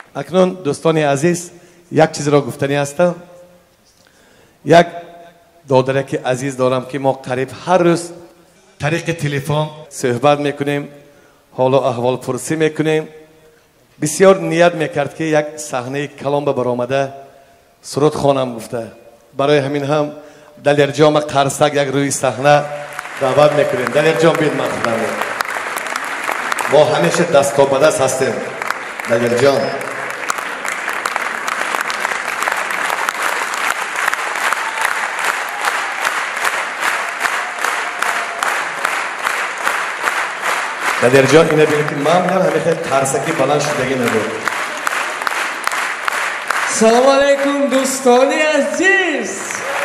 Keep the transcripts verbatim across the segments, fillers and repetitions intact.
اکنون دوستان عزیز یک چیز را گفتنی هستم. یک دادرک عزیز دارم که ما قریب هر روز طریق تلفن صحبت میکنیم، حال و احوال پرسی میکنیم. بسیار نیت میکرد که یک صحنه کلام به برآمده سرود خوانم گفته. برای همین هم دلیر جان قرصک یک روی صحنه دعوت میکنیم. دلیر جان بید من خودم ما همیشه دست تا به دست هستیم. دلیر جان دلیر جان اینه بینید که من هم همیشه قرصکی بلند شدگی نبود. سلام علیکم دوستان عزیز.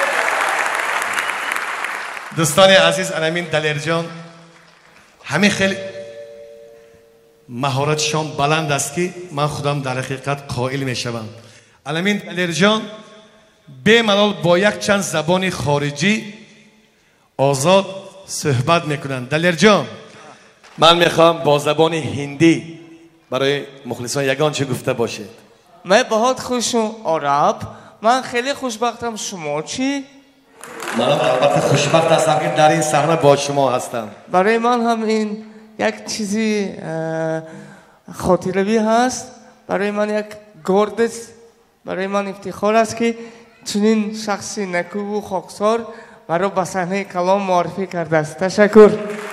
دوستان عزیز انامین دلیر جان همین خیلی مهارتشان بلند است که من خودم در حقیقت قائل میشوم. انامین دلیر جان به ملال با یک چند زبان خارجی آزاد صحبت میکنند. دلیر جان من میخوام با زبان هندی برای مخلصان یگان چه گفته باشید. من بہت خوشم عرب. من خیلی خوشبختم. شما چی؟ من البته خوشبخت هستم که در این صحنه با شما هستم. برای من هم این یک چیزی خاطره‌ای هست. برای من یک گرد است. برای من افتخار است که چنین شخصی نکو و خاکسار مرا به صحنه کلام معرفی کرده است. تشکر.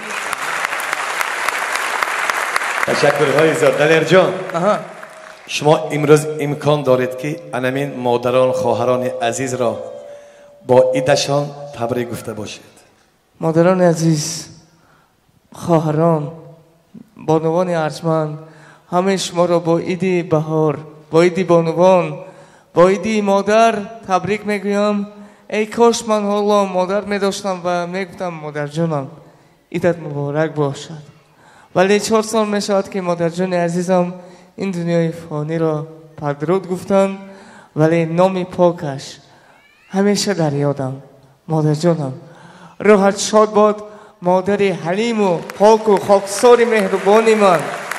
تشکرهای زیاد. دلیر جان شما امروز امکان دارید که انامین مادران خواهران عزیز را با عیدشان تبریک گفته باشید. مادران عزیز، خواهران، بانوان ارجمند، همه شما را با عید بهار، با عید بانوان، با عید مادر تبریک میگویم. ای کاش من حالا مادر میداشتم و میگفتم مادر جانم عیدت مبارک باشد. ولی چهار سال میشود که مادر جان عزیزم این دنیای فانی را پدرود گفتند، ولی نام پاکش همیشه در یادم. مادر جانم روحت شاد باد، مادر حلیم و پاک و خاکسار مهربانی من.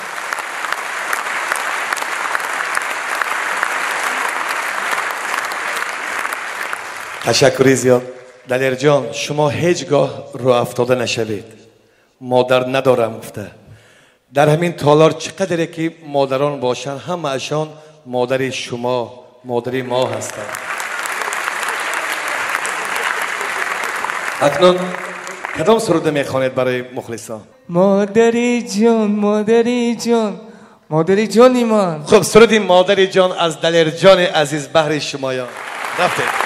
تشکری زیاد. دلیر جان شما هیچگاه رو افتاده نشوید. مادر ندارم گفته. در همین تالار چقدره که مادران باشن همه اشان مادر شما مادر ما هستند. اکنون کدام سروده میخوانید برای مخلصان؟ مادری جان مادری جان مادری جانی من. خب سرودی مادری جان از دلیر جان عزیز بهر شمایان رفته.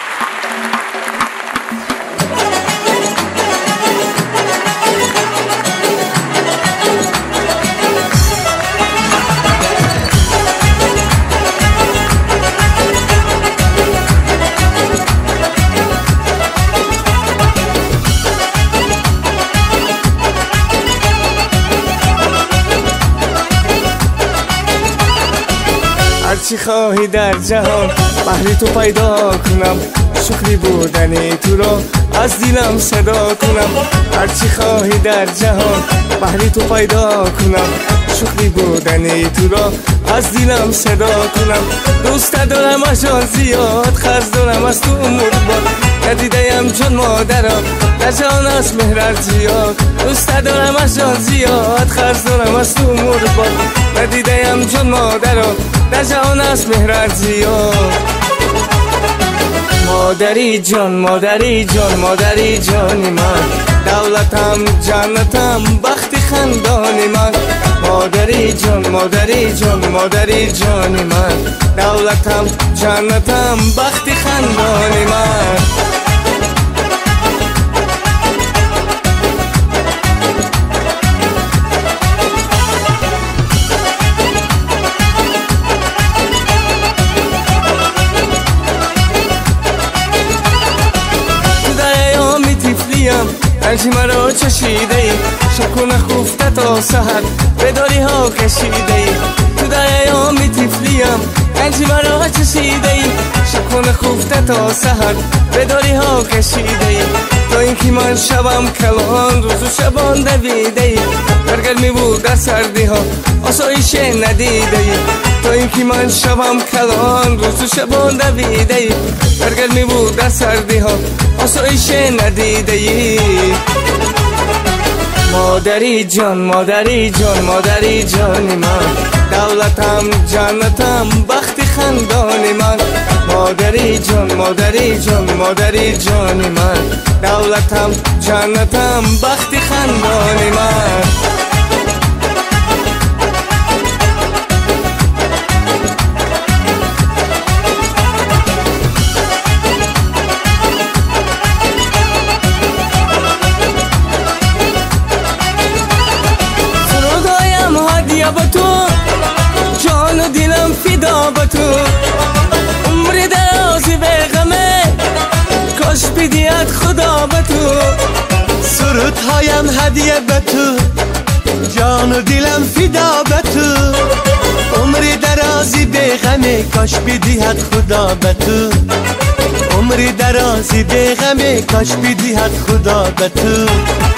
هرچی خواهی در جهان بهر تو پیدا کنم، شکری بودنی تو را از دلم صدا کنم. هرچی خواهی در جهان بهر تو پیدا کنم، شکری بودنی تو را از دلم صدا کنم. دوست دارم از جان زیاد، خرج دارم از تو امور باد. ندیدم جان مادرم در جان از مهرت زیاد. دوست دارم از جان زیاد، خرج دارم از تو امور باد. ندیدم جان مادرم در جان از مهرت زیاد. مادری جان مادری جان مادری جانی من، دولتم جنتم بخت خندانی من. مادری جان مادری جان مادری جانی من، دولتم جنتم بخت خندانی من. رنجی مرا چشیده ای، شب و نخفته تا سحر بداری ها کشیده ای. تو در ایامی طفلیم رنجی مرا چشیده ای، شب و نخفته تا سحر بداری ها کشیده ای. تا اینکه من شبم کلان روز و شبان دویده ای، در گرمی بود در سردی ها آسایش ندیده ای. تا اینکه من شبم کلان روز و شبان دویده ای در گرمی بود در سردی ها آسایش ندیده ای مادری جان مادری جان مادری جانی من دولتم جنتم بخت خندان من مادری جان مادری جان مادری جانی من دولتم جنتم بخت خندان من به تو جان و دلم فدا به تو عمر درازی به غمه کاش بدید خدا به تو سرود هایم هدیه به تو جان و دلم فدا به تو عمر درازی به غمه کاش بدید خدا به تو عمر درازی به غمه کاش بدید خدا به تو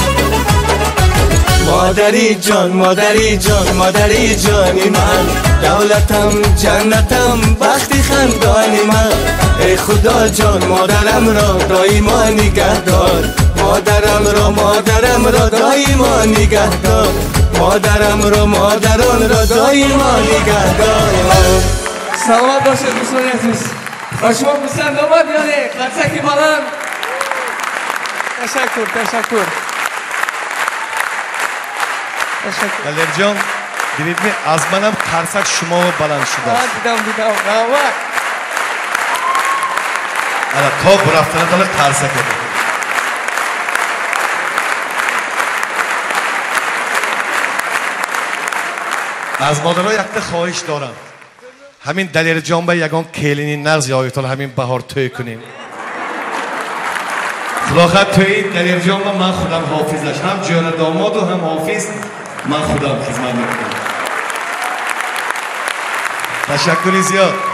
مادری جان مادری جان مادری جانی من دولتم جنتم بخت خندانی من ای خدا جان مادرم را دایما نگهدار مادرم را مادرم را دایما نگهدار مادرم را مادران را دایما نگهدار سلامت باشید دوستان عزیز و شما پسند آمد یعنی قدسکی بلند تشکر تشکر دلیر جان دیدید از منم قرصک شما بلند شده است دیدم دیدم نامک الا تا برفتنه داره قرصک بده از مادرها یک خواهش دارم همین دلیر جان به یگان کلینی نغز یایتان همین بهار توی کنیم خلاقت توی دلیر جان و من خودم حافظش هم جان داماد و هم حافظ من خودم خدمت میکنم تشکر زیاد